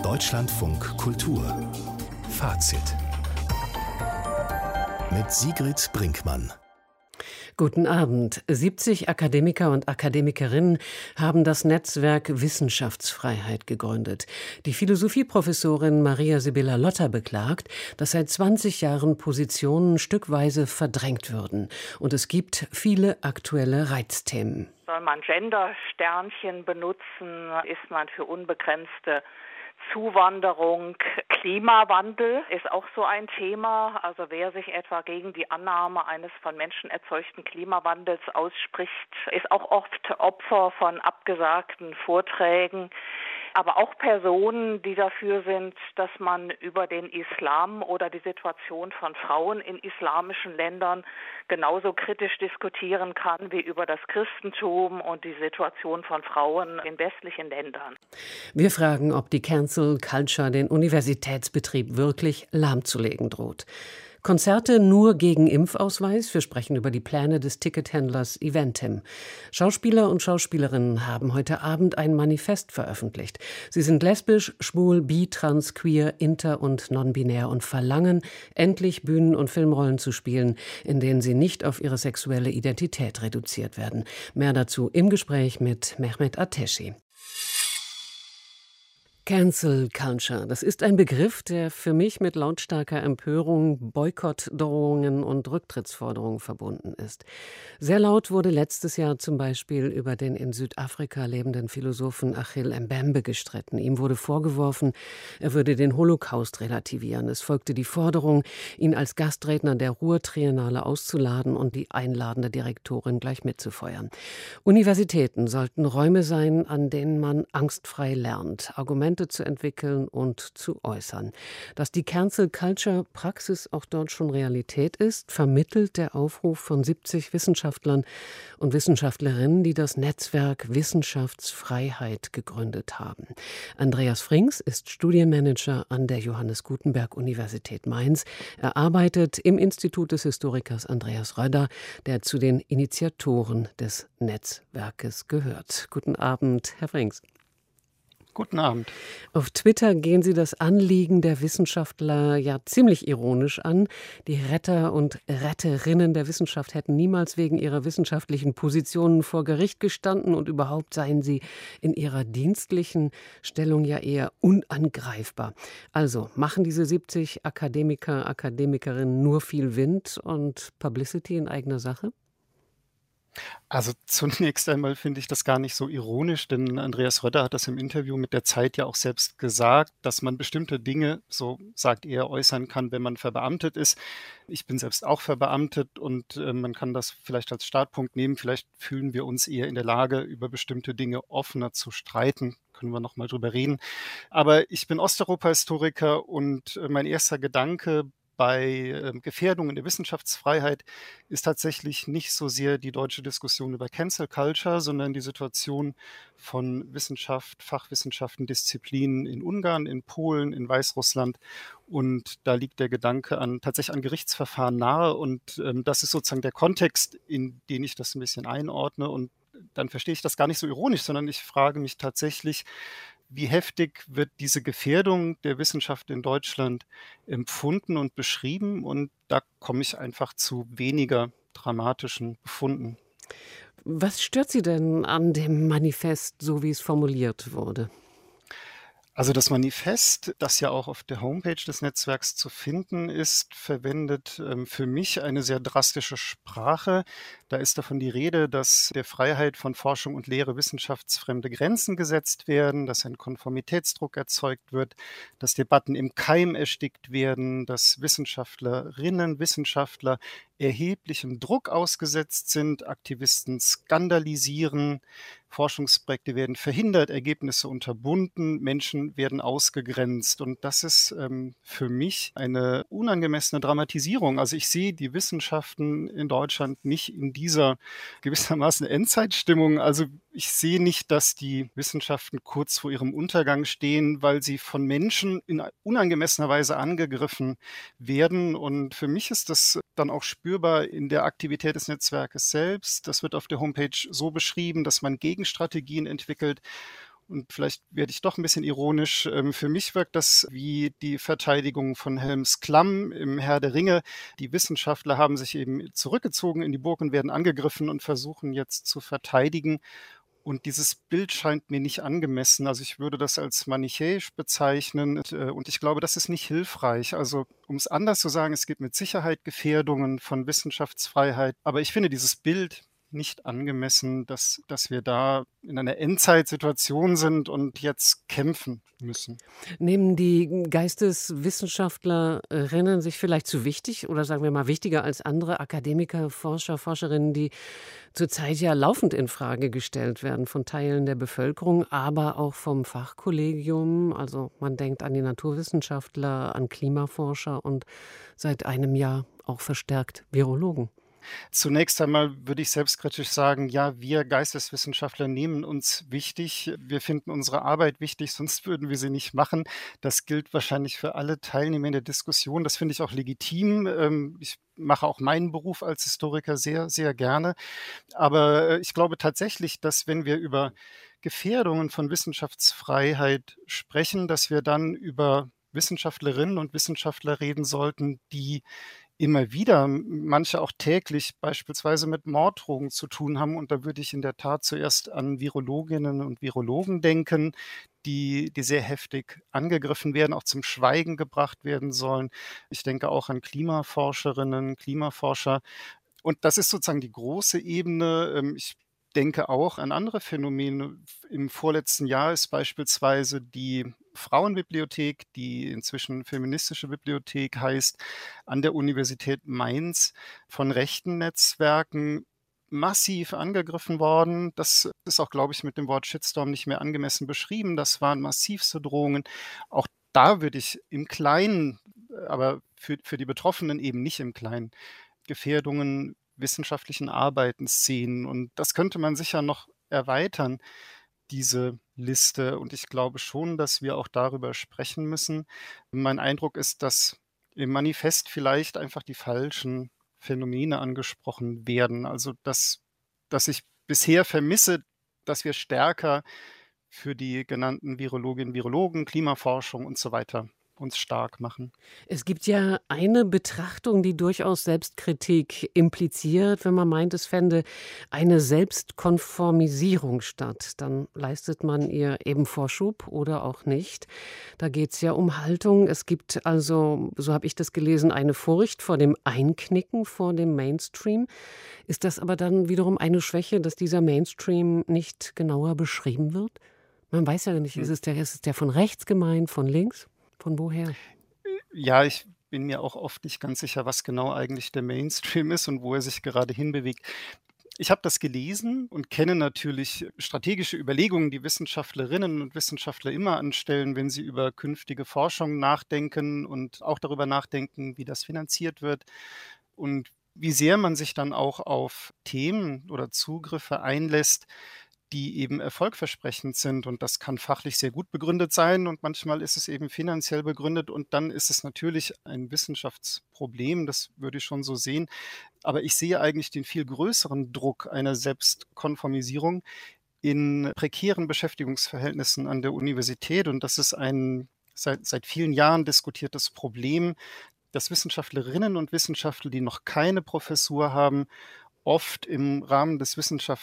Deutschlandfunk Kultur Fazit mit Sigrid Brinkmann. Guten Abend. 70 Akademiker und Akademikerinnen haben das Netzwerk Wissenschaftsfreiheit gegründet. Die Philosophieprofessorin Maria Sibylla Lotter beklagt, dass seit 20 Jahren Positionen stückweise verdrängt würden. Und es gibt viele aktuelle Reizthemen. Soll man Gender-Sternchen benutzen? Ist man für unbegrenzte Zuwanderung? Klimawandel ist auch so ein Thema. Also wer sich etwa gegen die Annahme eines von Menschen erzeugten Klimawandels ausspricht, ist auch oft Opfer von abgesagten Vorträgen. Aber auch Personen, die dafür sind, dass man über den Islam oder die Situation von Frauen in islamischen Ländern genauso kritisch diskutieren kann wie über das Christentum und die Situation von Frauen in westlichen Ländern. Wir fragen, ob die Cancel Culture den Universitätsbetrieb wirklich lahmzulegen droht. Konzerte nur gegen Impfausweis. Wir sprechen über die Pläne des Tickethändlers Eventim. Schauspieler und Schauspielerinnen haben heute Abend ein Manifest veröffentlicht. Sie sind lesbisch, schwul, bi, trans, queer, inter und non-binär und verlangen, endlich Bühnen- und Filmrollen zu spielen, in denen sie nicht auf ihre sexuelle Identität reduziert werden. Mehr dazu im Gespräch mit Mehmet Ateşi. Cancel Culture, das ist ein Begriff, der für mich mit lautstarker Empörung, Boykottdrohungen und Rücktrittsforderungen verbunden ist. Sehr laut wurde letztes Jahr zum Beispiel über den in Südafrika lebenden Philosophen Achille Mbembe gestritten. Ihm wurde vorgeworfen, er würde den Holocaust relativieren. Es folgte die Forderung, ihn als Gastredner der Ruhr-Triennale auszuladen und die einladende Direktorin gleich mitzufeuern. Universitäten sollten Räume sein, an denen man angstfrei lernt, Argumente zu entwickeln und zu äußern. Dass die Cancel Culture Praxis auch dort schon Realität ist, vermittelt der Aufruf von 70 Wissenschaftlern und Wissenschaftlerinnen, die das Netzwerk Wissenschaftsfreiheit gegründet haben. Andreas Frings ist Studienmanager an der Johannes Gutenberg Universität Mainz. Er arbeitet im Institut des Historikers Andreas Röder, der zu den Initiatoren des Netzwerkes gehört. Guten Abend, Herr Frings. Guten Abend. Auf Twitter gehen Sie das Anliegen der Wissenschaftler ja ziemlich ironisch an. Die Retter und Retterinnen der Wissenschaft hätten niemals wegen ihrer wissenschaftlichen Positionen vor Gericht gestanden und überhaupt seien sie in ihrer dienstlichen Stellung ja eher unangreifbar. Also machen diese 70 Akademiker, Akademikerinnen nur viel Wind und Publicity in eigener Sache? Also zunächst einmal finde ich das gar nicht so ironisch, denn Andreas Röder hat das im Interview mit der Zeit ja auch selbst gesagt, dass man bestimmte Dinge, so sagt er, äußern kann, wenn man verbeamtet ist. Ich bin selbst auch verbeamtet und man kann das vielleicht als Startpunkt nehmen. Vielleicht fühlen wir uns eher in der Lage, über bestimmte Dinge offener zu streiten. Können wir noch mal drüber reden. Aber ich bin Osteuropa-Historiker und mein erster Gedanke bei Gefährdungen der Wissenschaftsfreiheit ist tatsächlich nicht so sehr die deutsche Diskussion über Cancel Culture, sondern die Situation von Wissenschaft, Fachwissenschaften, Disziplinen in Ungarn, in Polen, in Weißrussland. Und da liegt der Gedanke tatsächlich an Gerichtsverfahren nahe. Und das ist sozusagen der Kontext, in den ich das ein bisschen einordne. Und dann verstehe ich das gar nicht so ironisch, sondern ich frage mich tatsächlich, wie heftig wird diese Gefährdung der Wissenschaft in Deutschland empfunden und beschrieben? Und da komme ich einfach zu weniger dramatischen Befunden. Was stört Sie denn an dem Manifest, so wie es formuliert wurde? Also das Manifest, das ja auch auf der Homepage des Netzwerks zu finden ist, verwendet für mich eine sehr drastische Sprache. Da ist davon die Rede, dass der Freiheit von Forschung und Lehre wissenschaftsfremde Grenzen gesetzt werden, dass ein Konformitätsdruck erzeugt wird, dass Debatten im Keim erstickt werden, dass Wissenschaftlerinnen, Wissenschaftler erheblichem Druck ausgesetzt sind, Aktivisten skandalisieren, Forschungsprojekte werden verhindert, Ergebnisse unterbunden, Menschen werden ausgegrenzt. Und das ist für mich eine unangemessene Dramatisierung. Also ich sehe die Wissenschaften in Deutschland nicht in dieser gewissermaßen Endzeitstimmung. Also ich sehe nicht, dass die Wissenschaften kurz vor ihrem Untergang stehen, weil sie von Menschen in unangemessener Weise angegriffen werden. Und für mich ist das dann auch spürbar in der Aktivität des Netzwerkes selbst. Das wird auf der Homepage so beschrieben, dass man Gegenstrategien entwickelt. Und vielleicht werde ich doch ein bisschen ironisch. Für mich wirkt das wie die Verteidigung von Helms Klamm im Herr der Ringe. Die Wissenschaftler haben sich eben zurückgezogen in die Burg und werden angegriffen und versuchen jetzt zu verteidigen. Und dieses Bild scheint mir nicht angemessen. Also ich würde das als manichäisch bezeichnen und ich glaube, das ist nicht hilfreich. Also um es anders zu sagen, es gibt mit Sicherheit Gefährdungen von Wissenschaftsfreiheit, aber ich finde dieses Bild nicht angemessen, dass wir da in einer Endzeitsituation sind und jetzt kämpfen müssen. Nehmen die Geisteswissenschaftlerinnen sich vielleicht zu wichtig oder sagen wir mal wichtiger als andere Akademiker, Forscher, Forscherinnen, die zurzeit ja laufend in Frage gestellt werden von Teilen der Bevölkerung, aber auch vom Fachkollegium? Also man denkt an die Naturwissenschaftler, an Klimaforscher und seit einem Jahr auch verstärkt Virologen. Zunächst einmal würde ich selbstkritisch sagen, ja, wir Geisteswissenschaftler nehmen uns wichtig. Wir finden unsere Arbeit wichtig, sonst würden wir sie nicht machen. Das gilt wahrscheinlich für alle Teilnehmer in der Diskussion. Das finde ich auch legitim. Ich mache auch meinen Beruf als Historiker sehr, sehr gerne. Aber ich glaube tatsächlich, dass wenn wir über Gefährdungen von Wissenschaftsfreiheit sprechen, dass wir dann über Wissenschaftlerinnen und Wissenschaftler reden sollten, die immer wieder, manche auch täglich, beispielsweise mit Morddrohungen zu tun haben. Und da würde ich in der Tat zuerst an Virologinnen und Virologen denken, die sehr heftig angegriffen werden, auch zum Schweigen gebracht werden sollen. Ich denke auch an Klimaforscherinnen, Klimaforscher. Und das ist sozusagen die große Ebene. Ich denke auch an andere Phänomene. Im vorletzten Jahr ist beispielsweise die Frauenbibliothek, die inzwischen feministische Bibliothek heißt, an der Universität Mainz von rechten Netzwerken massiv angegriffen worden. Das ist auch, glaube ich, mit dem Wort Shitstorm nicht mehr angemessen beschrieben. Das waren massivste Drohungen. Auch da würde ich im Kleinen, aber für die Betroffenen eben nicht im Kleinen, Gefährdungen wissenschaftlichen Arbeitens sehen. Und das könnte man sicher noch erweitern, diese Liste. Und ich glaube schon, dass wir auch darüber sprechen müssen. Mein Eindruck ist, dass im Manifest vielleicht einfach die falschen Phänomene angesprochen werden. Also dass ich bisher vermisse, dass wir stärker für die genannten Virologinnen, Virologen, Klimaforschung und so weiter uns stark machen. Es gibt ja eine Betrachtung, die durchaus Selbstkritik impliziert, wenn man meint, es fände eine Selbstkonformisierung statt. Dann leistet man ihr eben Vorschub oder auch nicht. Da geht es ja um Haltung. Es gibt also, so habe ich das gelesen, eine Furcht vor dem Einknicken vor dem Mainstream. Ist das aber dann wiederum eine Schwäche, dass dieser Mainstream nicht genauer beschrieben wird? Man weiß ja nicht, ist es der von rechts gemeint, von links? Von woher? Ja, ich bin mir auch oft nicht ganz sicher, was genau eigentlich der Mainstream ist und wo er sich gerade hinbewegt. Ich habe das gelesen und kenne natürlich strategische Überlegungen, die Wissenschaftlerinnen und Wissenschaftler immer anstellen, wenn sie über künftige Forschung nachdenken und auch darüber nachdenken, wie das finanziert wird und wie sehr man sich dann auch auf Themen oder Zugriffe einlässt, die eben erfolgversprechend sind. Und das kann fachlich sehr gut begründet sein und manchmal ist es eben finanziell begründet und dann ist es natürlich ein Wissenschaftsproblem, das würde ich schon so sehen. Aber ich sehe eigentlich den viel größeren Druck einer Selbstkonformisierung in prekären Beschäftigungsverhältnissen an der Universität und das ist ein seit vielen Jahren diskutiertes Problem, dass Wissenschaftlerinnen und Wissenschaftler, die noch keine Professur haben, oft im Rahmen des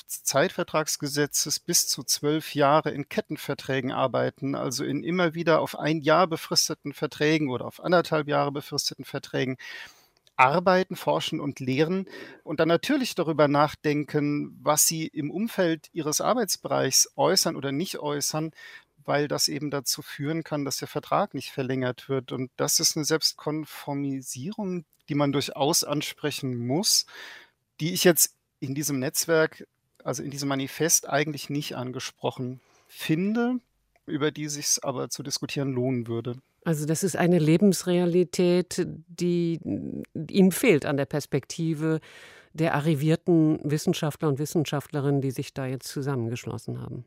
Wissenschaftszeitvertragsgesetzes bis zu 12 Jahre in Kettenverträgen arbeiten, also in immer wieder auf 1 Jahr befristeten Verträgen oder auf 1,5 Jahre befristeten Verträgen arbeiten, forschen und lehren und dann natürlich darüber nachdenken, was sie im Umfeld ihres Arbeitsbereichs äußern oder nicht äußern, weil das eben dazu führen kann, dass der Vertrag nicht verlängert wird. Und das ist eine Selbstkonformisierung, die man durchaus ansprechen muss, die ich jetzt in diesem Netzwerk, also in diesem Manifest eigentlich nicht angesprochen finde, über die sich's aber zu diskutieren lohnen würde. Also das ist eine Lebensrealität, die Ihnen fehlt an der Perspektive der arrivierten Wissenschaftler und Wissenschaftlerinnen, die sich da jetzt zusammengeschlossen haben.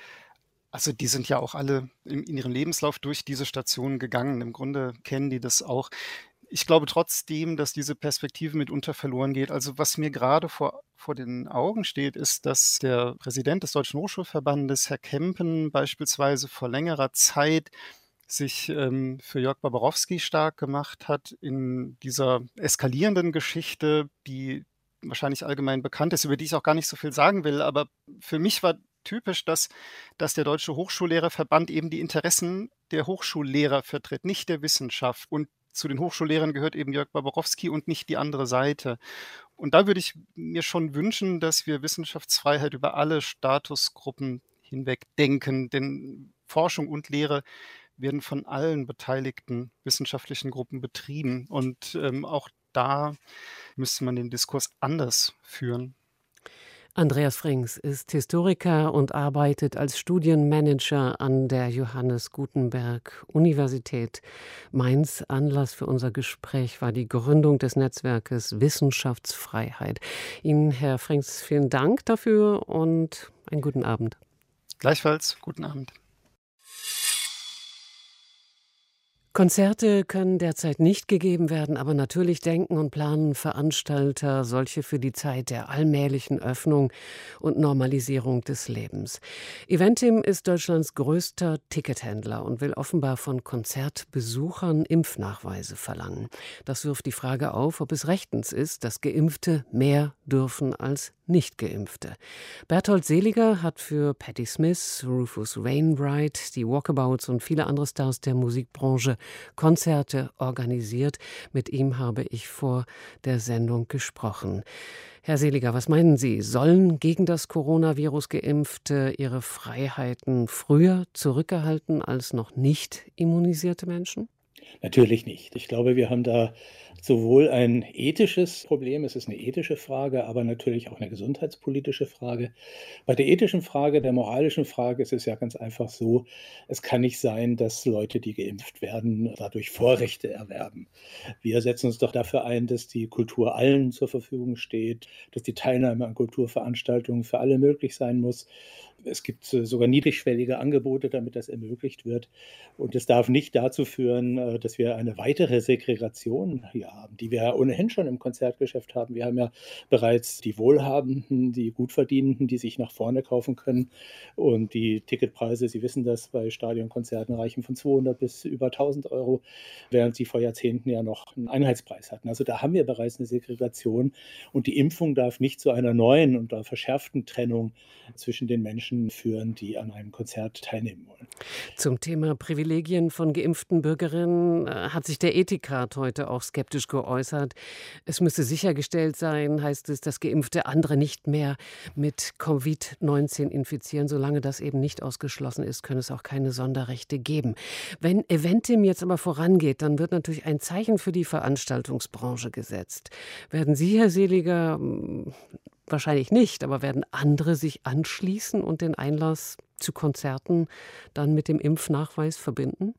Also die sind ja auch alle in ihrem Lebenslauf durch diese Stationen gegangen. Im Grunde kennen die das auch. ich glaube trotzdem, dass diese Perspektive mitunter verloren geht. Also was mir gerade vor den Augen steht, ist, dass der Präsident des Deutschen Hochschulverbandes, Herr Kempen, beispielsweise vor längerer Zeit sich für Jörg Baborowski stark gemacht hat in dieser eskalierenden Geschichte, die wahrscheinlich allgemein bekannt ist, über die ich auch gar nicht so viel sagen will. Aber für mich war typisch, dass der Deutsche Hochschullehrerverband eben die Interessen der Hochschullehrer vertritt, nicht der Wissenschaft. Und zu den Hochschullehrern gehört eben Jörg Baborowski und nicht die andere Seite. Und da würde ich mir schon wünschen, dass wir Wissenschaftsfreiheit über alle Statusgruppen hinweg denken, denn Forschung und Lehre werden von allen beteiligten wissenschaftlichen Gruppen betrieben. Und auch da müsste man den Diskurs anders führen. Andreas Frings ist Historiker und arbeitet als Studienmanager an der Johannes Gutenberg Universität Mainz. Anlass für unser Gespräch war die Gründung des Netzwerkes Wissenschaftsfreiheit. Ihnen, Herr Frings, vielen Dank dafür und einen guten Abend. Gleichfalls, guten Abend. Konzerte können derzeit nicht gegeben werden, aber natürlich denken und planen Veranstalter solche für die Zeit der allmählichen Öffnung und Normalisierung des Lebens. Eventim ist Deutschlands größter Tickethändler und will offenbar von Konzertbesuchern Impfnachweise verlangen. Das wirft die Frage auf, ob es rechtens ist, dass Geimpfte mehr dürfen als Nicht-Geimpfte. Berthold Seliger hat für Patti Smith, Rufus Wainwright, die Walkabouts und viele andere Stars der Musikbranche Konzerte organisiert. Mit ihm habe ich vor der Sendung gesprochen. Herr Seliger, was meinen Sie? Sollen gegen das Coronavirus Geimpfte ihre Freiheiten früher zurückerhalten als noch nicht immunisierte Menschen? Natürlich nicht. Ich glaube, wir haben da sowohl ein ethisches Problem, es ist eine ethische Frage, aber natürlich auch eine gesundheitspolitische Frage. Bei der ethischen Frage, der moralischen Frage ist es ja ganz einfach so, es kann nicht sein, dass Leute, die geimpft werden, dadurch Vorrechte erwerben. Wir setzen uns doch dafür ein, dass die Kultur allen zur Verfügung steht, dass die Teilnahme an Kulturveranstaltungen für alle möglich sein muss. Es gibt sogar niedrigschwellige Angebote, damit das ermöglicht wird. Und es darf nicht dazu führen, dass wir eine weitere Segregation hier haben, die wir ja ohnehin schon im Konzertgeschäft haben. Wir haben ja bereits die Wohlhabenden, die Gutverdienenden, die sich nach vorne kaufen können. Und die Ticketpreise, Sie wissen das, bei Stadionkonzerten reichen von 200 bis über 1.000 Euro, während sie vor Jahrzehnten ja noch einen Einheitspreis hatten. Also da haben wir bereits eine Segregation. Und die Impfung darf nicht zu einer neuen und verschärften Trennung zwischen den Menschen führen, die an einem Konzert teilnehmen wollen. Zum Thema Privilegien von geimpften Bürgerinnen hat sich der Ethikrat heute auch skeptisch geäußert. Es müsse sichergestellt sein, heißt es, dass Geimpfte andere nicht mehr mit Covid-19 infizieren. Solange das eben nicht ausgeschlossen ist, können es auch keine Sonderrechte geben. Wenn Eventim jetzt aber vorangeht, dann wird natürlich ein Zeichen für die Veranstaltungsbranche gesetzt. Werden Sie, Herr Seliger, wahrscheinlich nicht, aber werden andere sich anschließen und den Einlass zu Konzerten dann mit dem Impfnachweis verbinden?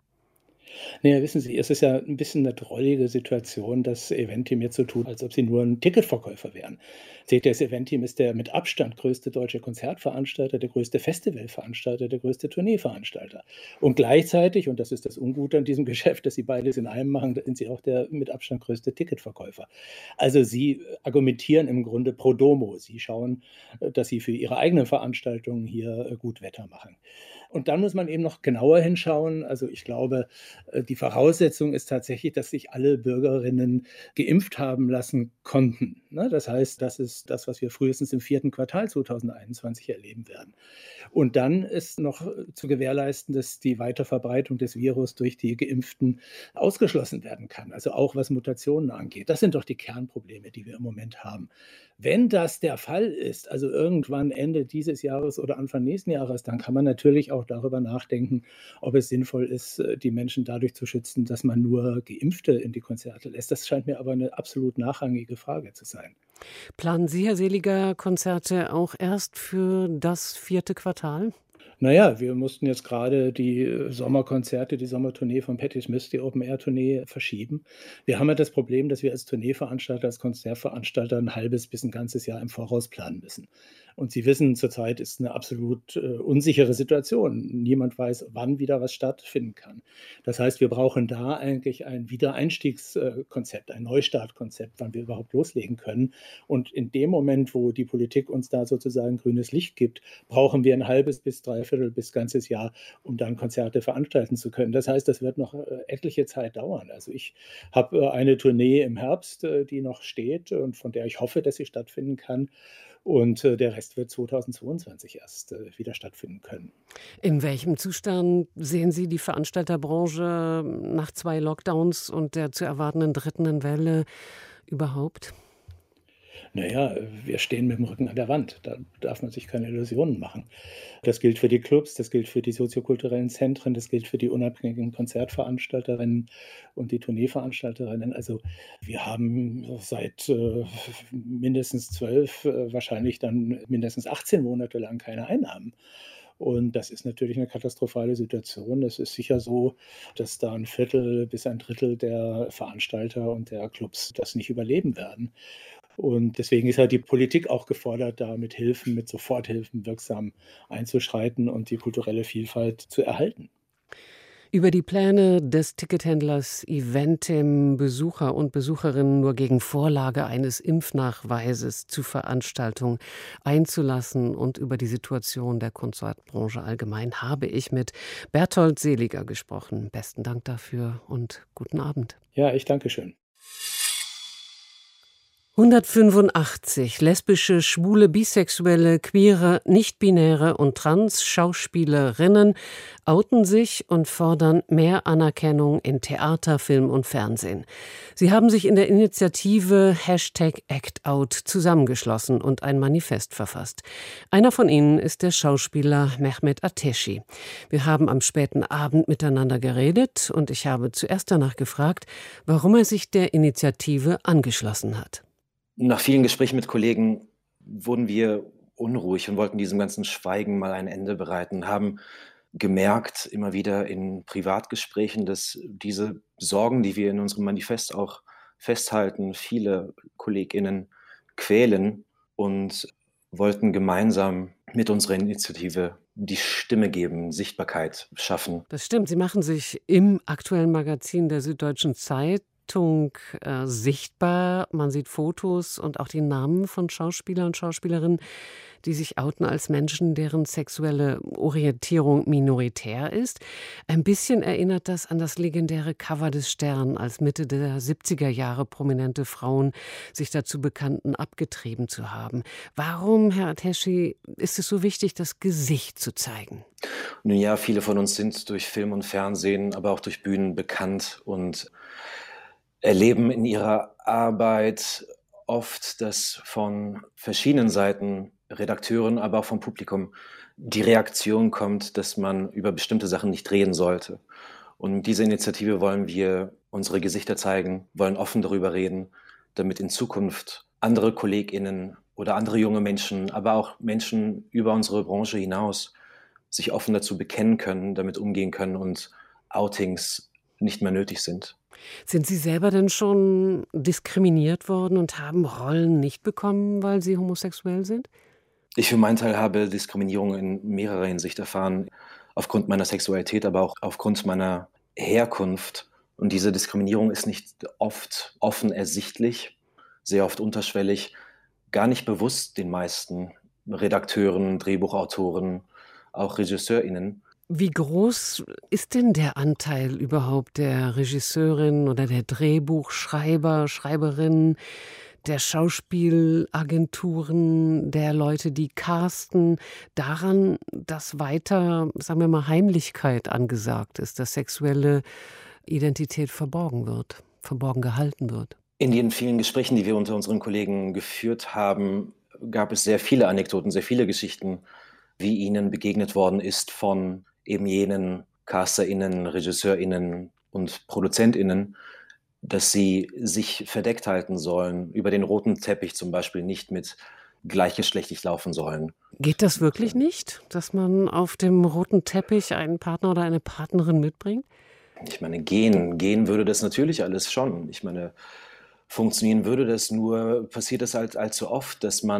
Naja, wissen Sie, es ist ja ein bisschen eine drollige Situation, dass Eventim jetzt so tut, als ob sie nur ein Ticketverkäufer wären. Seht ihr, das Eventim ist der mit Abstand größte deutsche Konzertveranstalter, der größte Festivalveranstalter, der größte Tourneeveranstalter. Und gleichzeitig, und das ist das Ungute an diesem Geschäft, dass sie beides in einem machen, sind sie auch der mit Abstand größte Ticketverkäufer. Also sie argumentieren im Grunde pro domo. Sie schauen, dass sie für ihre eigenen Veranstaltungen hier gut Wetter machen. Und dann muss man eben noch genauer hinschauen. Also ich glaube, die Voraussetzung ist tatsächlich, dass sich alle Bürgerinnen geimpft haben lassen konnten. Das heißt, das ist das, was wir frühestens im 4. Quartal 2021 erleben werden. Und dann ist noch zu gewährleisten, dass die Weiterverbreitung des Virus durch die Geimpften ausgeschlossen werden kann. Also auch was Mutationen angeht. Das sind doch die Kernprobleme, die wir im Moment haben. Wenn das der Fall ist, also irgendwann Ende dieses Jahres oder Anfang nächsten Jahres, dann kann man natürlich auch darüber nachdenken, ob es sinnvoll ist, die Menschen dadurch zu schützen, dass man nur Geimpfte in die Konzerte lässt. Das scheint mir aber eine absolut nachrangige Frage zu sein. Planen Sie, Herr Seliger, Konzerte auch erst für das 4. Quartal? Naja, wir mussten jetzt gerade die Sommerkonzerte, die Sommertournee von Patti Smith, die Open-Air-Tournee verschieben. Wir haben ja das Problem, dass wir als Tourneeveranstalter, als Konzertveranstalter ein halbes bis ein ganzes Jahr im Voraus planen müssen. Und Sie wissen, zurzeit ist eine absolut unsichere Situation. Niemand weiß, wann wieder was stattfinden kann. Das heißt, wir brauchen da eigentlich ein Wiedereinstiegskonzept, ein Neustartkonzept, wann wir überhaupt loslegen können. Und in dem Moment, wo die Politik uns da sozusagen grünes Licht gibt, brauchen wir ein halbes bis dreiviertel bis ganzes Jahr, um dann Konzerte veranstalten zu können. Das heißt, das wird noch etliche Zeit dauern. Also ich habe eine Tournee im Herbst, die noch steht und von der ich hoffe, dass sie stattfinden kann. Und der Rest wird 2022 erst wieder stattfinden können. In welchem Zustand sehen Sie die Veranstalterbranche nach 2 Lockdowns und der zu erwartenden dritten Welle überhaupt? Naja, wir stehen mit dem Rücken an der Wand. Da darf man sich keine Illusionen machen. Das gilt für die Clubs, das gilt für die soziokulturellen Zentren, das gilt für die unabhängigen Konzertveranstalterinnen und die Tourneeveranstalterinnen. Also wir haben seit mindestens 12, wahrscheinlich dann mindestens 18 Monate lang keine Einnahmen. Und das ist natürlich eine katastrophale Situation. Es ist sicher so, dass da ein Viertel bis ein Drittel der Veranstalter und der Clubs das nicht überleben werden. Und deswegen ist halt die Politik auch gefordert, da mit Hilfen, mit Soforthilfen wirksam einzuschreiten und die kulturelle Vielfalt zu erhalten. Über die Pläne des Tickethändlers Eventim, Besucher und Besucherinnen nur gegen Vorlage eines Impfnachweises zu Veranstaltungen einzulassen und über die Situation der Konzertbranche allgemein habe ich mit Berthold Seliger gesprochen. Besten Dank dafür und guten Abend. Ja, ich danke schön. 185 lesbische, schwule, bisexuelle, queere, nicht-binäre und trans-Schauspielerinnen outen sich und fordern mehr Anerkennung in Theater, Film und Fernsehen. Sie haben sich in der Initiative #ActOut zusammengeschlossen und ein Manifest verfasst. Einer von ihnen ist der Schauspieler Mehmet Ateşi. Wir haben am späten Abend miteinander geredet und ich habe zuerst danach gefragt, warum er sich der Initiative angeschlossen hat. Nach vielen Gesprächen mit Kollegen wurden wir unruhig und wollten diesem ganzen Schweigen mal ein Ende bereiten, haben gemerkt, immer wieder in Privatgesprächen, dass diese Sorgen, die wir in unserem Manifest auch festhalten, viele KollegInnen quälen und wollten gemeinsam mit unserer Initiative die Stimme geben, Sichtbarkeit schaffen. Das stimmt, Sie machen sich im aktuellen Magazin der Süddeutschen Zeitung sichtbar. Man sieht Fotos und auch die Namen von Schauspielern und Schauspielerinnen, die sich outen als Menschen, deren sexuelle Orientierung minoritär ist. Ein bisschen erinnert das an das legendäre Cover des Stern, als Mitte der 70er Jahre prominente Frauen sich dazu bekannten, abgetrieben zu haben. Warum, Herr Ateşi, ist es so wichtig, das Gesicht zu zeigen? Nun ja, viele von uns sind durch Film und Fernsehen, aber auch durch Bühnen bekannt und erleben in ihrer Arbeit oft, dass von verschiedenen Seiten, Redakteuren, aber auch vom Publikum, die Reaktion kommt, dass man über bestimmte Sachen nicht reden sollte. Und mit dieser Initiative wollen wir unsere Gesichter zeigen, wollen offen darüber reden, damit in Zukunft andere KollegInnen oder andere junge Menschen, aber auch Menschen über unsere Branche hinaus sich offen dazu bekennen können, damit umgehen können und Outings nicht mehr nötig sind. Sind Sie selber denn schon diskriminiert worden und haben Rollen nicht bekommen, weil Sie homosexuell sind? Ich für meinen Teil habe Diskriminierung in mehrerer Hinsicht erfahren, aufgrund meiner Sexualität, aber auch aufgrund meiner Herkunft. Und diese Diskriminierung ist nicht oft offen ersichtlich, sehr oft unterschwellig, gar nicht bewusst den meisten Redakteuren, Drehbuchautoren, auch RegisseurInnen. Wie groß ist denn der Anteil überhaupt der Regisseurin oder der Drehbuchschreiber, Schreiberinnen, der Schauspielagenturen, der Leute, die casten, daran, dass weiter, sagen wir mal, Heimlichkeit angesagt ist, dass sexuelle Identität verborgen wird, verborgen gehalten wird? In den vielen Gesprächen, die wir unter unseren Kollegen geführt haben, gab es sehr viele Anekdoten, sehr viele Geschichten, wie ihnen begegnet worden ist von eben jenen CasterInnen, RegisseurInnen und ProduzentInnen, dass sie sich verdeckt halten sollen, über den roten Teppich zum Beispiel nicht mit gleichgeschlechtlich laufen sollen. Geht das wirklich nicht, dass man auf dem roten Teppich einen Partner oder eine Partnerin mitbringt? Ich meine, gehen würde das natürlich alles schon. Ich meine, funktionieren würde das, nur passiert es halt allzu oft, dass man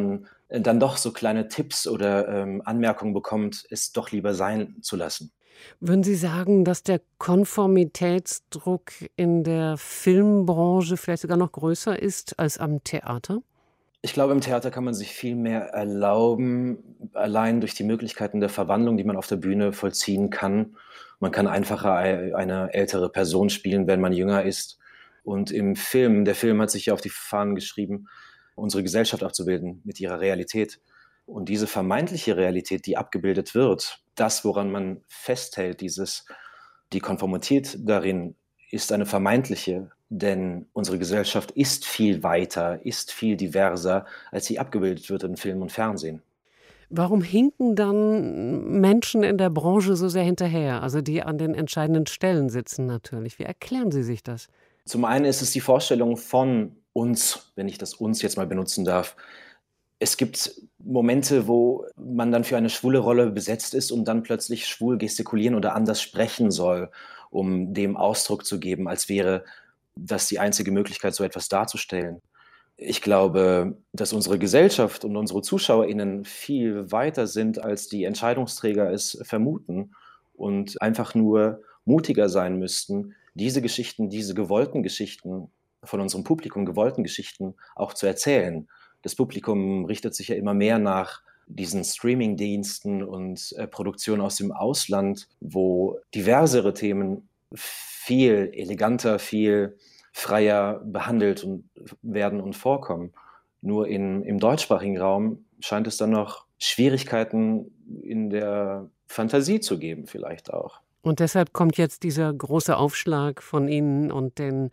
dann doch so kleine Tipps oder Anmerkungen bekommt, es doch lieber sein zu lassen. Würden Sie sagen, dass der Konformitätsdruck in der Filmbranche vielleicht sogar noch größer ist als am Theater? Ich glaube, im Theater kann man sich viel mehr erlauben, allein durch die Möglichkeiten der Verwandlung, die man auf der Bühne vollziehen kann. Man kann einfacher eine ältere Person spielen, wenn man jünger ist. Und der Film hat sich ja auf die Fahnen geschrieben, unsere Gesellschaft abzubilden mit ihrer Realität. Und diese vermeintliche Realität, die abgebildet wird, das, woran man festhält, die Konformität darin, ist eine vermeintliche, denn unsere Gesellschaft ist viel weiter, ist viel diverser, als sie abgebildet wird in Film und Fernsehen. Warum hinken dann Menschen in der Branche so sehr hinterher, also die an den entscheidenden Stellen sitzen natürlich? Wie erklären Sie sich das? Zum einen ist es die Vorstellung von uns, wenn ich das uns jetzt mal benutzen darf. Es gibt Momente, wo man dann für eine schwule Rolle besetzt ist und dann plötzlich schwul gestikulieren oder anders sprechen soll, um dem Ausdruck zu geben, als wäre das die einzige Möglichkeit, so etwas darzustellen. Ich glaube, dass unsere Gesellschaft und unsere ZuschauerInnen viel weiter sind, als die Entscheidungsträger es vermuten und einfach nur mutiger sein müssten, diese Geschichten, diese gewollten Geschichten von unserem Publikum, gewollten Geschichten auch zu erzählen. Das Publikum richtet sich ja immer mehr nach diesen Streaming-Diensten und Produktionen aus dem Ausland, wo diversere Themen viel eleganter, viel freier behandelt werden und vorkommen. Nur im deutschsprachigen Raum scheint es dann noch Schwierigkeiten in der Fantasie zu geben, vielleicht auch. Und deshalb kommt jetzt dieser große Aufschlag von Ihnen und den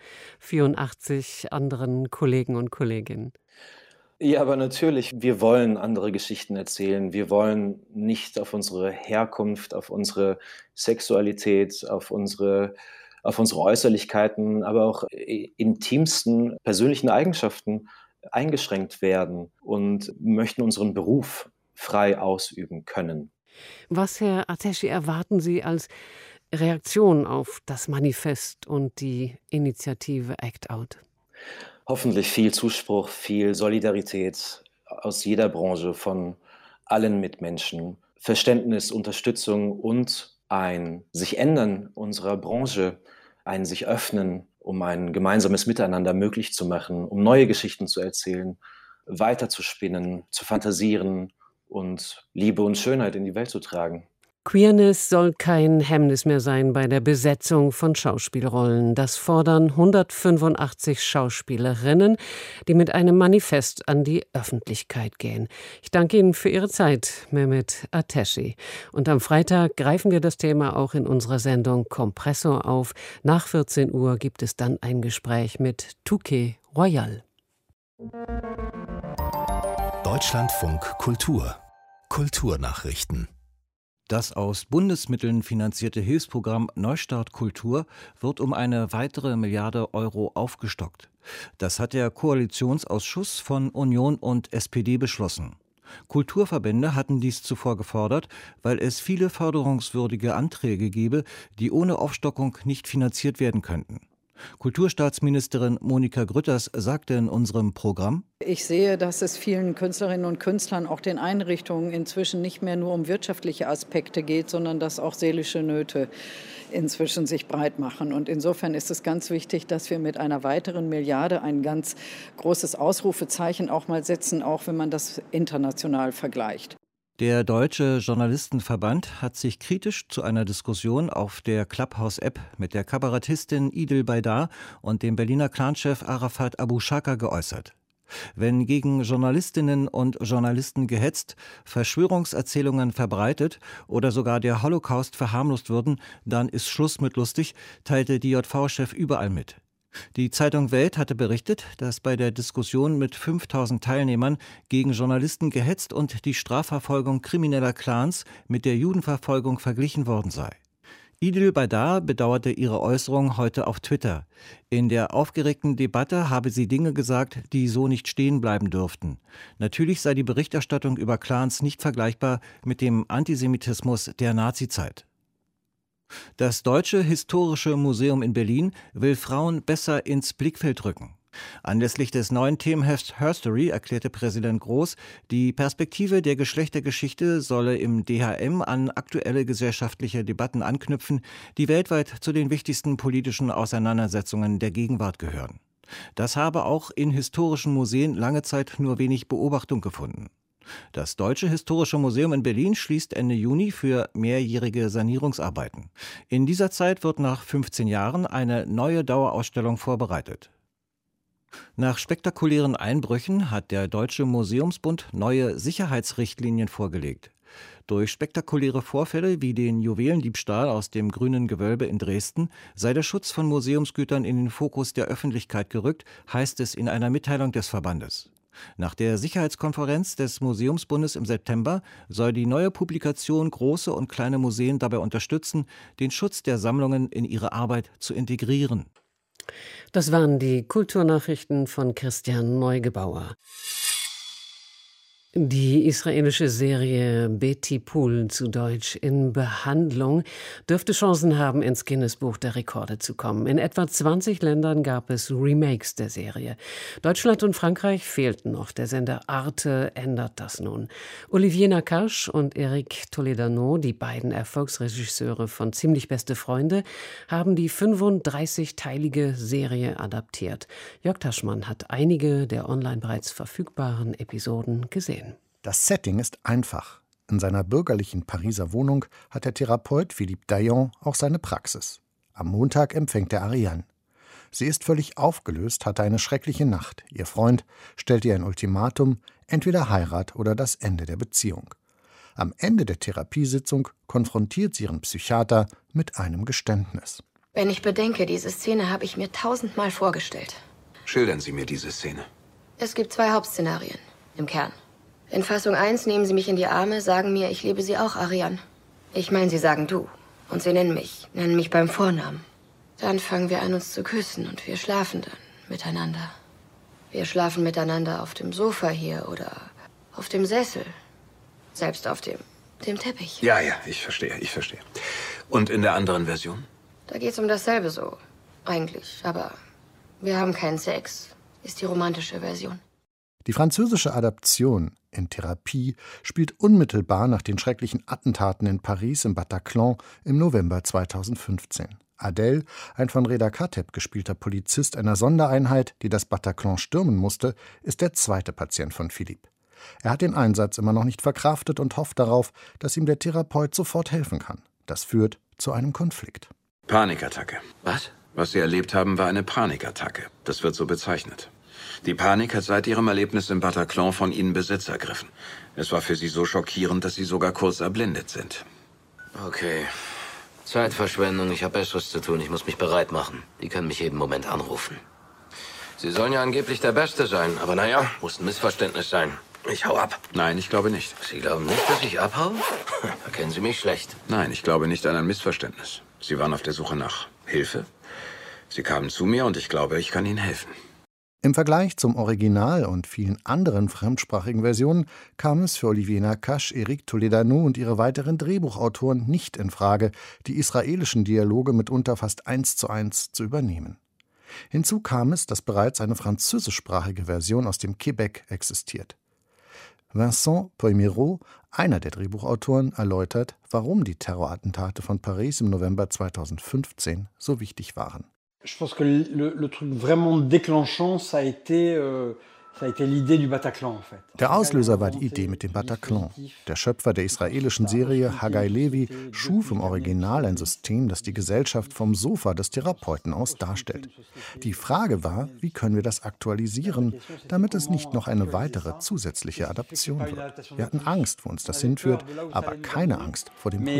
84 anderen Kollegen und Kolleginnen. Ja, aber natürlich, wir wollen andere Geschichten erzählen. Wir wollen nicht auf unsere Herkunft, auf unsere Sexualität, auf unsere Äußerlichkeiten, aber auch intimsten persönlichen Eigenschaften eingeschränkt werden und möchten unseren Beruf frei ausüben können. Was, Herr Ateshi, erwarten Sie als Reaktion auf das Manifest und die Initiative Act Out? Hoffentlich viel Zuspruch, viel Solidarität aus jeder Branche, von allen Mitmenschen, Verständnis, Unterstützung und ein sich ändern unserer Branche, ein sich öffnen, um ein gemeinsames Miteinander möglich zu machen, um neue Geschichten zu erzählen, weiter zu spinnen, zu fantasieren und Liebe und Schönheit in die Welt zu tragen. Queerness soll kein Hemmnis mehr sein bei der Besetzung von Schauspielrollen. Das fordern 185 Schauspielerinnen, die mit einem Manifest an die Öffentlichkeit gehen. Ich danke Ihnen für Ihre Zeit, Mehmet Ateshi. Und am Freitag greifen wir das Thema auch in unserer Sendung Kompressor auf. Nach 14 Uhr gibt es dann ein Gespräch mit Touquet Royal. Deutschlandfunk Kultur. Kulturnachrichten. Das aus Bundesmitteln finanzierte Hilfsprogramm Neustart Kultur wird um eine weitere Milliarde Euro aufgestockt. Das hat der Koalitionsausschuss von Union und SPD beschlossen. Kulturverbände hatten dies zuvor gefordert, weil es viele förderungswürdige Anträge gebe, die ohne Aufstockung nicht finanziert werden könnten. Kulturstaatsministerin Monika Grütters sagte in unserem Programm: Ich sehe, dass es vielen Künstlerinnen und Künstlern, auch den Einrichtungen, inzwischen nicht mehr nur um wirtschaftliche Aspekte geht, sondern dass auch seelische Nöte inzwischen sich breit machen. Und insofern ist es ganz wichtig, dass wir mit einer weiteren Milliarde ein ganz großes Ausrufezeichen auch mal setzen, auch wenn man das international vergleicht. Der Deutsche Journalistenverband hat sich kritisch zu einer Diskussion auf der Clubhouse-App mit der Kabarettistin Idil Baydar und dem Berliner Clanchef Arafat Abu Shaka geäußert. Wenn gegen Journalistinnen und Journalisten gehetzt, Verschwörungserzählungen verbreitet oder sogar der Holocaust verharmlost würden, dann ist Schluss mit lustig, teilte DJV-Chef überall mit. Die Zeitung Welt hatte berichtet, dass bei der Diskussion mit 5000 Teilnehmern gegen Journalisten gehetzt und die Strafverfolgung krimineller Clans mit der Judenverfolgung verglichen worden sei. Idil Baydar bedauerte ihre Äußerung heute auf Twitter. In der aufgeregten Debatte habe sie Dinge gesagt, die so nicht stehen bleiben dürften. Natürlich sei die Berichterstattung über Clans nicht vergleichbar mit dem Antisemitismus der Nazizeit. Das Deutsche Historische Museum in Berlin will Frauen besser ins Blickfeld rücken. Anlässlich des neuen Themenhefts Herstory erklärte Präsident Groß, die Perspektive der Geschlechtergeschichte solle im DHM an aktuelle gesellschaftliche Debatten anknüpfen, die weltweit zu den wichtigsten politischen Auseinandersetzungen der Gegenwart gehören. Das habe auch in historischen Museen lange Zeit nur wenig Beobachtung gefunden. Das Deutsche Historische Museum in Berlin schließt Ende Juni für mehrjährige Sanierungsarbeiten. In dieser Zeit wird nach 15 Jahren eine neue Dauerausstellung vorbereitet. Nach spektakulären Einbrüchen hat der Deutsche Museumsbund neue Sicherheitsrichtlinien vorgelegt. Durch spektakuläre Vorfälle wie den Juwelendiebstahl aus dem Grünen Gewölbe in Dresden sei der Schutz von Museumsgütern in den Fokus der Öffentlichkeit gerückt, heißt es in einer Mitteilung des Verbandes. Nach der Sicherheitskonferenz des Museumsbundes im September soll die neue Publikation große und kleine Museen dabei unterstützen, den Schutz der Sammlungen in ihre Arbeit zu integrieren. Das waren die Kulturnachrichten von Christian Neugebauer. Die israelische Serie Betty Pool, zu Deutsch in Behandlung, dürfte Chancen haben, ins Guinness-Buch der Rekorde zu kommen. In etwa 20 Ländern gab es Remakes der Serie. Deutschland und Frankreich fehlten noch. Der Sender Arte ändert das nun. Olivier Nakache und Eric Toledano, die beiden Erfolgsregisseure von Ziemlich beste Freunde, haben die 35-teilige Serie adaptiert. Jörg Taschmann hat einige der online bereits verfügbaren Episoden gesehen. Das Setting ist einfach. In seiner bürgerlichen Pariser Wohnung hat der Therapeut Philippe Dayan auch seine Praxis. Am Montag empfängt er Ariane. Sie ist völlig aufgelöst, hatte eine schreckliche Nacht. Ihr Freund stellt ihr ein Ultimatum, entweder Heirat oder das Ende der Beziehung. Am Ende der Therapiesitzung konfrontiert sie ihren Psychiater mit einem Geständnis. Wenn ich bedenke, diese Szene habe ich mir 1000-mal vorgestellt. Schildern Sie mir diese Szene. Es gibt 2 Hauptszenarien im Kern. In Fassung 1 nehmen sie mich in die Arme, sagen mir, ich liebe sie auch, Ariane. Ich meine, sie sagen du. Und sie nennen mich beim Vornamen. Dann fangen wir an, uns zu küssen und wir schlafen dann miteinander. Wir schlafen miteinander auf dem Sofa hier oder auf dem Sessel. Selbst auf dem Teppich. Ja, ich verstehe. Und in der anderen Version? Da geht's um dasselbe so, eigentlich. Aber wir haben keinen Sex, ist die romantische Version. Die französische Adaption in Therapie spielt unmittelbar nach den schrecklichen Attentaten in Paris im Bataclan im November 2015. Adel, ein von Reda Kateb gespielter Polizist einer Sondereinheit, die das Bataclan stürmen musste, ist der zweite Patient von Philippe. Er hat den Einsatz immer noch nicht verkraftet und hofft darauf, dass ihm der Therapeut sofort helfen kann. Das führt zu einem Konflikt. Panikattacke. Was? Was Sie erlebt haben, war eine Panikattacke. Das wird so bezeichnet. Die Panik hat seit Ihrem Erlebnis im Bataclan von Ihnen Besitz ergriffen. Es war für Sie so schockierend, dass Sie sogar kurz erblindet sind. Okay. Zeitverschwendung, ich habe Besseres zu tun. Ich muss mich bereit machen. Die können mich jeden Moment anrufen. Sie sollen ja angeblich der Beste sein, aber naja, muss ein Missverständnis sein. Ich hau ab. Nein, ich glaube nicht. Sie glauben nicht, dass ich abhau? Da kennen Sie mich schlecht. Nein, ich glaube nicht an ein Missverständnis. Sie waren auf der Suche nach Hilfe. Sie kamen zu mir und ich glaube, ich kann Ihnen helfen. Im Vergleich zum Original und vielen anderen fremdsprachigen Versionen kam es für Olivier Nakache, Eric Toledano und ihre weiteren Drehbuchautoren nicht in Frage, die israelischen Dialoge mitunter fast 1:1 zu übernehmen. Hinzu kam es, dass bereits eine französischsprachige Version aus dem Quebec existiert. Vincent Poimero, einer der Drehbuchautoren, erläutert, warum die Terrorattentate von Paris im November 2015 so wichtig waren. Je pense que le truc vraiment déclenchant, ça a été l'idée du Bataclan, en fait. Der Auslöser war die Idee mit dem Bataclan. Der Schöpfer der israelischen Serie, Haggai Levi, schuf im Original ein System, das die Gesellschaft vom Sofa des Therapeuten aus darstellt. Die Frage war, wie können wir das aktualisieren, damit es nicht noch eine weitere zusätzliche Adaption wird. Wir hatten Angst, wo uns das hinführt, aber keine Angst vor dem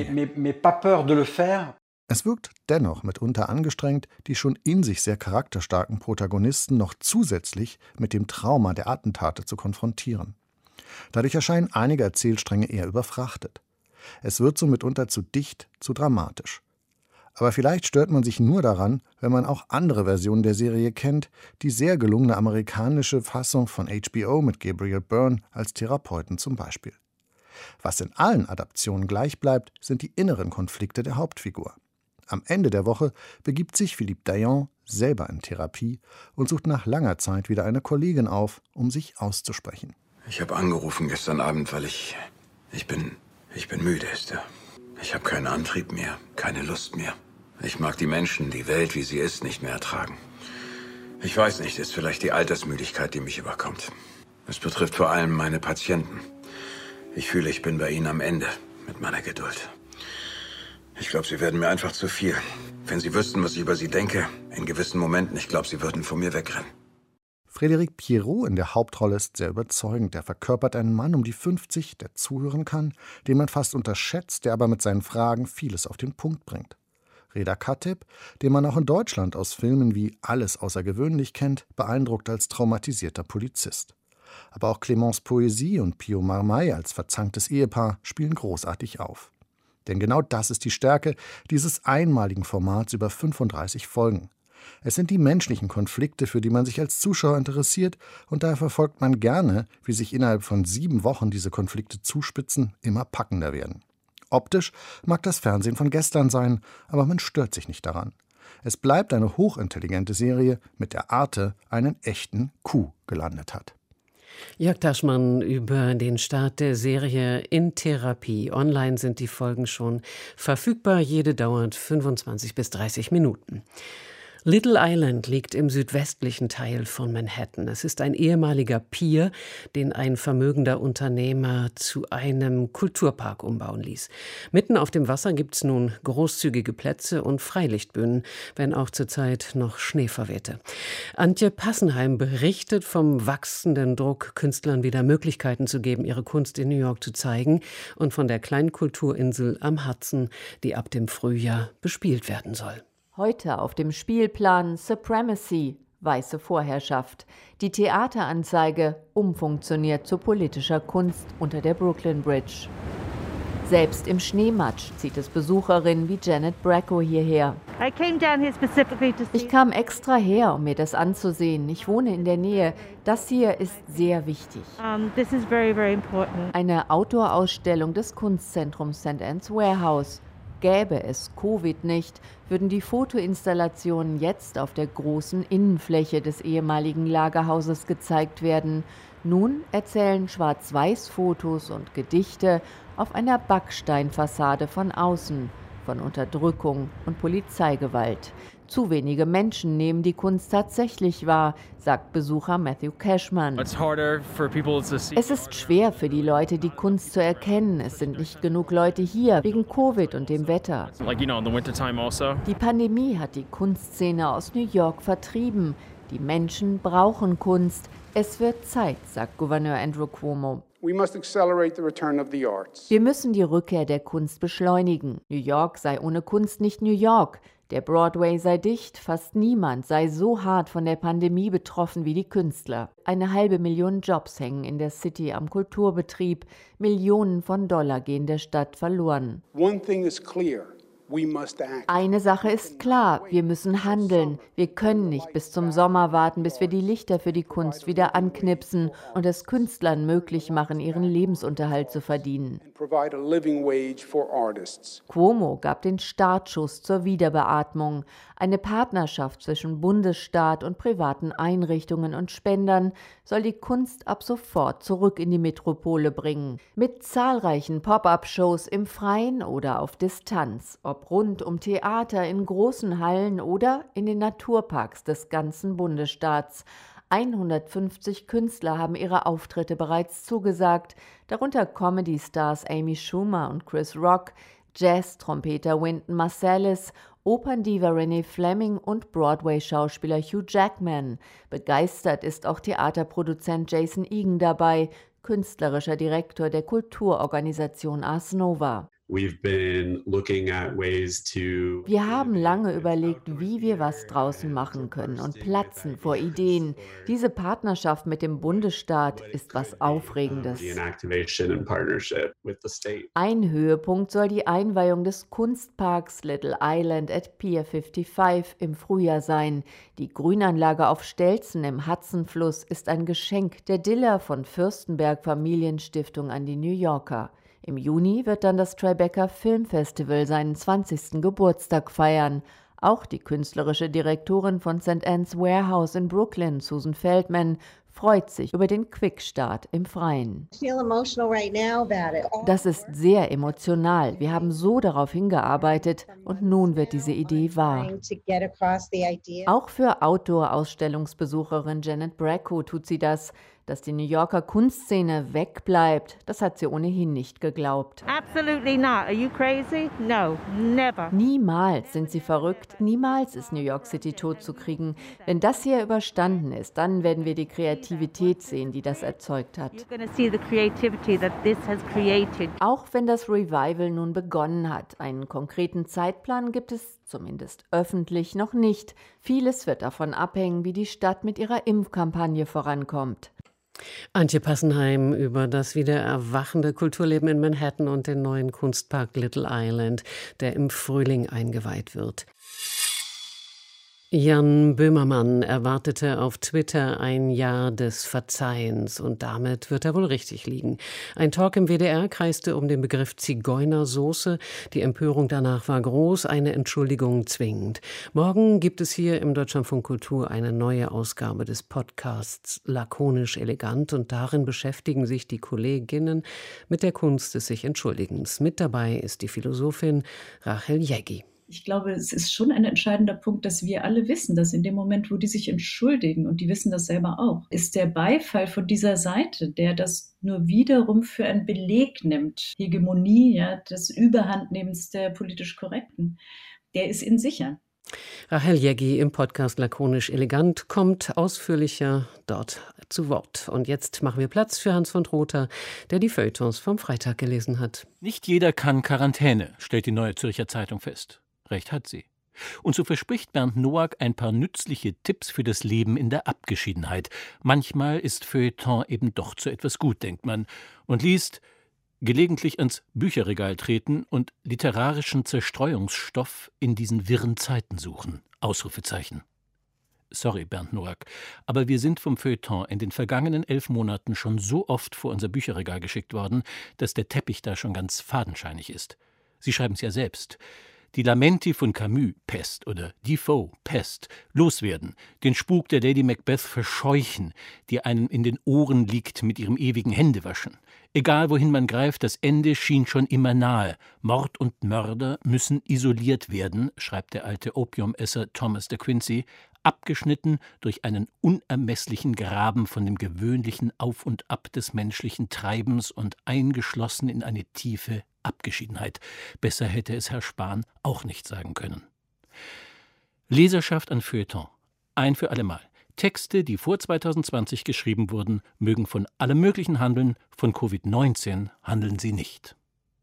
Projekt. Es wirkt dennoch mitunter angestrengt, die schon in sich sehr charakterstarken Protagonisten noch zusätzlich mit dem Trauma der Attentate zu konfrontieren. Dadurch erscheinen einige Erzählstränge eher überfrachtet. Es wird so mitunter zu dicht, zu dramatisch. Aber vielleicht stört man sich nur daran, wenn man auch andere Versionen der Serie kennt, die sehr gelungene amerikanische Fassung von HBO mit Gabriel Byrne als Therapeuten zum Beispiel. Was in allen Adaptionen gleich bleibt, sind die inneren Konflikte der Hauptfigur. Am Ende der Woche begibt sich Philippe Dayan selber in Therapie und sucht nach langer Zeit wieder eine Kollegin auf, um sich auszusprechen. Ich habe angerufen gestern Abend, weil ich bin müde, Esther. Ich habe keinen Antrieb mehr, keine Lust mehr. Ich mag die Menschen, die Welt, wie sie ist, nicht mehr ertragen. Ich weiß nicht, ist vielleicht die Altersmüdigkeit, die mich überkommt. Es betrifft vor allem meine Patienten. Ich fühle, ich bin bei ihnen am Ende mit meiner Geduld. Ich glaube, sie werden mir einfach zu viel. Wenn sie wüssten, was ich über sie denke, in gewissen Momenten, ich glaube, sie würden vor mir wegrennen. Frédéric Pierrot in der Hauptrolle ist sehr überzeugend. Er verkörpert einen Mann um die 50, der zuhören kann, den man fast unterschätzt, der aber mit seinen Fragen vieles auf den Punkt bringt. Reda Kateb, den man auch in Deutschland aus Filmen wie Alles außergewöhnlich kennt, beeindruckt als traumatisierter Polizist. Aber auch Clémence Poésy und Pio Marmaille als verzanktes Ehepaar spielen großartig auf. Denn genau das ist die Stärke dieses einmaligen Formats über 35 Folgen. Es sind die menschlichen Konflikte, für die man sich als Zuschauer interessiert, und daher verfolgt man gerne, wie sich innerhalb von 7 Wochen diese Konflikte zuspitzen, immer packender werden. Optisch mag das Fernsehen von gestern sein, aber man stört sich nicht daran. Es bleibt eine hochintelligente Serie, mit der Arte einen echten Coup gelandet hat. Jörg Taschmann über den Start der Serie In Therapie. Online sind die Folgen schon verfügbar. Jede dauert 25 bis 30 Minuten. Little Island liegt im südwestlichen Teil von Manhattan. Es ist ein ehemaliger Pier, den ein vermögender Unternehmer zu einem Kulturpark umbauen ließ. Mitten auf dem Wasser gibt's nun großzügige Plätze und Freilichtbühnen, wenn auch zurzeit noch Schnee verwehte. Antje Passenheim berichtet vom wachsenden Druck, Künstlern wieder Möglichkeiten zu geben, ihre Kunst in New York zu zeigen, und von der Kleinkulturinsel am Hudson, die ab dem Frühjahr bespielt werden soll. Heute auf dem Spielplan Supremacy, weiße Vorherrschaft. Die Theateranzeige umfunktioniert zu politischer Kunst unter der Brooklyn Bridge. Selbst im Schneematsch zieht es Besucherinnen wie Janet Bracco hierher. Ich kam extra her, um mir das anzusehen. Ich wohne in der Nähe. Das hier ist sehr wichtig. Eine Outdoor-Ausstellung des Kunstzentrums St. Anne's Warehouse. Gäbe es Covid nicht, würden die Fotoinstallationen jetzt auf der großen Innenfläche des ehemaligen Lagerhauses gezeigt werden. Nun erzählen Schwarz-Weiß-Fotos und Gedichte auf einer Backsteinfassade von außen von Unterdrückung und Polizeigewalt. Zu wenige Menschen nehmen die Kunst tatsächlich wahr, sagt Besucher Matthew Cashman. Es ist schwer für die Leute, die Kunst zu erkennen. Es sind nicht genug Leute hier, wegen Covid und dem Wetter. Die Pandemie hat die Kunstszene aus New York vertrieben. Die Menschen brauchen Kunst. Es wird Zeit, sagt Gouverneur Andrew Cuomo. Wir müssen die Rückkehr der Kunst beschleunigen. New York sei ohne Kunst nicht New York. Der Broadway sei dicht, fast niemand sei so hart von der Pandemie betroffen wie die Künstler. 500.000 Jobs hängen in der City am Kulturbetrieb. Millionen von Dollar gehen der Stadt verloren. Eine Sache ist klar, wir müssen handeln. Wir können nicht bis zum Sommer warten, bis wir die Lichter für die Kunst wieder anknipsen und es Künstlern möglich machen, ihren Lebensunterhalt zu verdienen. Cuomo gab den Startschuss zur Wiederbeatmung. Eine Partnerschaft zwischen Bundesstaat und privaten Einrichtungen und Spendern soll die Kunst ab sofort zurück in die Metropole bringen. Mit zahlreichen Pop-up-Shows im Freien oder auf Distanz, ob rund um Theater in großen Hallen oder in den Naturparks des ganzen Bundesstaats. 150 Künstler haben ihre Auftritte bereits zugesagt, darunter Comedy-Stars Amy Schumer und Chris Rock, Jazz-Trompeter Wynton Marsalis, Operndiva Renee Fleming und Broadway-Schauspieler Hugh Jackman. Begeistert ist auch Theaterproduzent Jason Egan dabei, künstlerischer Direktor der Kulturorganisation Ars Nova. Wir haben lange überlegt, wie wir was draußen machen können und platzen vor Ideen. Diese Partnerschaft mit dem Bundesstaat ist was Aufregendes. Ein Höhepunkt soll die Einweihung des Kunstparks Little Island at Pier 55 im Frühjahr sein. Die Grünanlage auf Stelzen im Hudsonfluss ist ein Geschenk der Diller von Fürstenberg Familienstiftung an die New Yorker. Im Juni wird dann das Tribeca Film Festival seinen 20. Geburtstag feiern. Auch die künstlerische Direktorin von St. Anne's Warehouse in Brooklyn, Susan Feldman, freut sich über den Quickstart im Freien. Das ist sehr emotional. Wir haben so darauf hingearbeitet und nun wird diese Idee wahr. Auch für Outdoor-Ausstellungsbesucherin Janet Bracco tut sie das. Dass die New Yorker Kunstszene wegbleibt, das hat sie ohnehin nicht geglaubt. Absolutely not. Are you crazy? No, never. Niemals sind sie verrückt. Niemals ist New York City tot zu kriegen. Wenn das hier überstanden ist, dann werden wir die Kreativität sehen, die das erzeugt hat. You're going to see the creativity that this has created. Auch wenn das Revival nun begonnen hat, einen konkreten Zeitplan gibt es zumindest öffentlich noch nicht. Vieles wird davon abhängen, wie die Stadt mit ihrer Impfkampagne vorankommt. Antje Passenheim über das wieder erwachende Kulturleben in Manhattan und den neuen Kunstpark Little Island, der im Frühling eingeweiht wird. Jan Böhmermann erwartete auf Twitter ein Jahr des Verzeihens und damit wird er wohl richtig liegen. Ein Talk im WDR kreiste um den Begriff Zigeunersoße. Die Empörung danach war groß, eine Entschuldigung zwingend. Morgen gibt es hier im Deutschlandfunk Kultur eine neue Ausgabe des Podcasts Lakonisch elegant und darin beschäftigen sich die Kolleginnen mit der Kunst des sich Entschuldigens. Mit dabei ist die Philosophin Rachel Jäggi. Ich glaube, es ist schon ein entscheidender Punkt, dass wir alle wissen, dass in dem Moment, wo die sich entschuldigen, und die wissen das selber auch, ist der Beifall von dieser Seite, der das nur wiederum für einen Beleg nimmt, Hegemonie, ja, des Überhandnehmens der politisch Korrekten, der ist ihnen sicher. Rachel Jäggi im Podcast Lakonisch elegant kommt ausführlicher dort zu Wort. Und jetzt machen wir Platz für Hans von Trotha, der die Feuilletons vom Freitag gelesen hat. Nicht jeder kann Quarantäne, stellt die Neue Zürcher Zeitung fest. Recht hat sie. Und so verspricht Bernd Noack ein paar nützliche Tipps für das Leben in der Abgeschiedenheit. Manchmal ist Feuilleton eben doch zu etwas gut, denkt man, und liest gelegentlich ans Bücherregal treten und literarischen Zerstreuungsstoff in diesen wirren Zeiten suchen. Ausrufezeichen. Sorry, Bernd Noack, aber wir sind vom Feuilleton in den vergangenen 11 Monaten schon so oft vor unser Bücherregal geschickt worden, dass der Teppich da schon ganz fadenscheinig ist. Sie schreiben es ja selbst. Die Lamenti von Camus, Pest, oder Defoe, Pest, loswerden, den Spuk der Lady Macbeth verscheuchen, die einem in den Ohren liegt mit ihrem ewigen Händewaschen. Egal wohin man greift, das Ende schien schon immer nahe. Mord und Mörder müssen isoliert werden, schreibt der alte Opiumesser Thomas de Quincey, abgeschnitten durch einen unermesslichen Graben von dem gewöhnlichen Auf und Ab des menschlichen Treibens und eingeschlossen in eine tiefe Abgeschiedenheit. Besser hätte es Herr Spahn auch nicht sagen können. Leserschaft an Feuilleton. Ein für allemal. Texte, die vor 2020 geschrieben wurden, mögen von allem Möglichen handeln, von Covid-19 handeln sie nicht.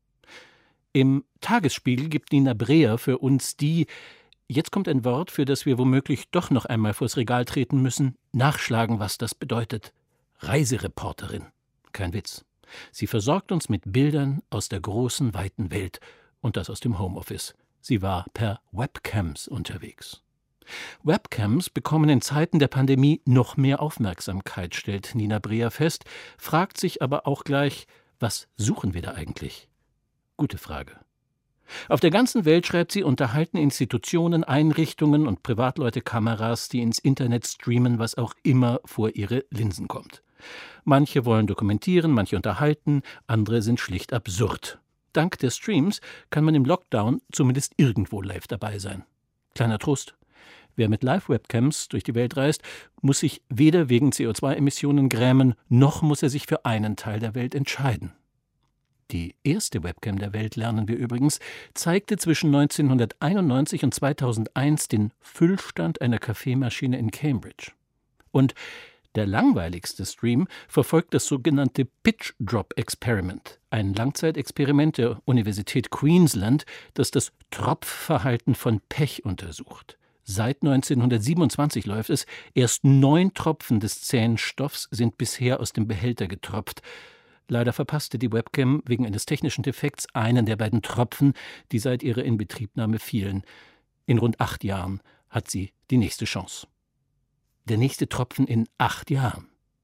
Im Tagesspiegel gibt Nina Breher für uns die, jetzt kommt ein Wort, für das wir womöglich doch noch einmal vors Regal treten müssen, nachschlagen, was das bedeutet. Reisereporterin. Kein Witz. Sie versorgt uns mit Bildern aus der großen, weiten Welt und das aus dem Homeoffice. Sie war per Webcams unterwegs. Webcams bekommen in Zeiten der Pandemie noch mehr Aufmerksamkeit, stellt Nina Breher fest, fragt sich aber auch gleich, was suchen wir da eigentlich? Gute Frage. Auf der ganzen Welt, schreibt sie, unterhalten Institutionen, Einrichtungen und Privatleute Kameras, die ins Internet streamen, was auch immer vor ihre Linsen kommt. Manche wollen dokumentieren, manche unterhalten, andere sind schlicht absurd. Dank der Streams kann man im Lockdown zumindest irgendwo live dabei sein. Kleiner Trost. Wer mit Live-Webcams durch die Welt reist, muss sich weder wegen CO2-Emissionen grämen, noch muss er sich für einen Teil der Welt entscheiden. Die erste Webcam der Welt, lernen wir übrigens, zeigte zwischen 1991 und 2001 den Füllstand einer Kaffeemaschine in Cambridge. Und der langweiligste Stream verfolgt das sogenannte Pitch Drop Experiment, ein Langzeitexperiment der Universität Queensland, das das Tropfverhalten von Pech untersucht. Seit 1927 läuft es. Erst 9 Tropfen des zähen Stoffs sind bisher aus dem Behälter getropft. Leider verpasste die Webcam wegen eines technischen Defekts einen der beiden Tropfen, die seit ihrer Inbetriebnahme fielen. In rund 8 Jahren hat sie die nächste Chance. Der nächste Tropfen in 8 Jahren.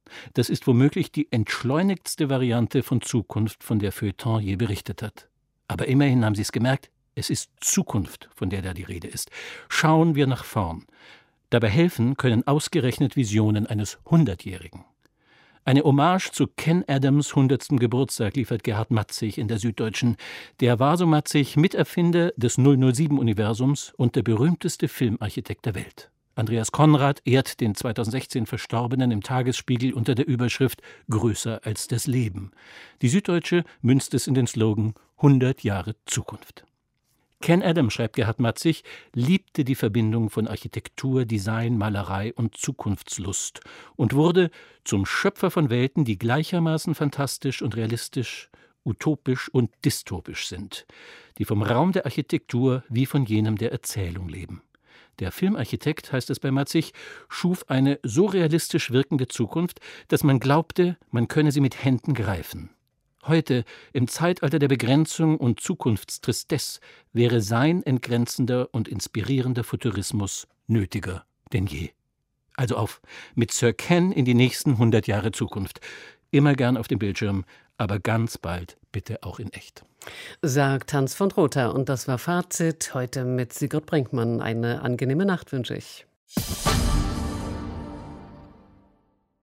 Das ist womöglich die entschleunigtste Variante von Zukunft, von der Feuilleton je berichtet hat. Aber immerhin haben Sie es gemerkt, es ist Zukunft, von der da die Rede ist. Schauen wir nach vorn. Dabei helfen können ausgerechnet Visionen eines 100-Jährigen. Eine Hommage zu Ken Adams' 100. Geburtstag liefert Gerhard Matzig in der Süddeutschen. Der war, so Matzig, Miterfinder des 007-Universums und der berühmteste Filmarchitekt der Welt. Andreas Konrad ehrt den 2016 Verstorbenen im Tagesspiegel unter der Überschrift »Größer als das Leben«. Die Süddeutsche münzt es in den Slogan »100 Jahre Zukunft«. Ken Adams, schreibt Gerhard Matzig, liebte die Verbindung von Architektur, Design, Malerei und Zukunftslust und wurde zum Schöpfer von Welten, die gleichermaßen fantastisch und realistisch, utopisch und dystopisch sind, die vom Raum der Architektur wie von jenem der Erzählung leben. Der Filmarchitekt, heißt es bei Matzig, schuf eine so realistisch wirkende Zukunft, dass man glaubte, man könne sie mit Händen greifen. Heute, im Zeitalter der Begrenzung und Zukunftstristesse, wäre sein entgrenzender und inspirierender Futurismus nötiger denn je. Also auf, mit Sir Ken in die nächsten 100 Jahre Zukunft. Immer gern auf dem Bildschirm, aber ganz bald bitte auch in echt. Sagt Hans von Trotha. Und das war Fazit heute mit Sigrid Brinkmann. Eine angenehme Nacht wünsche ich.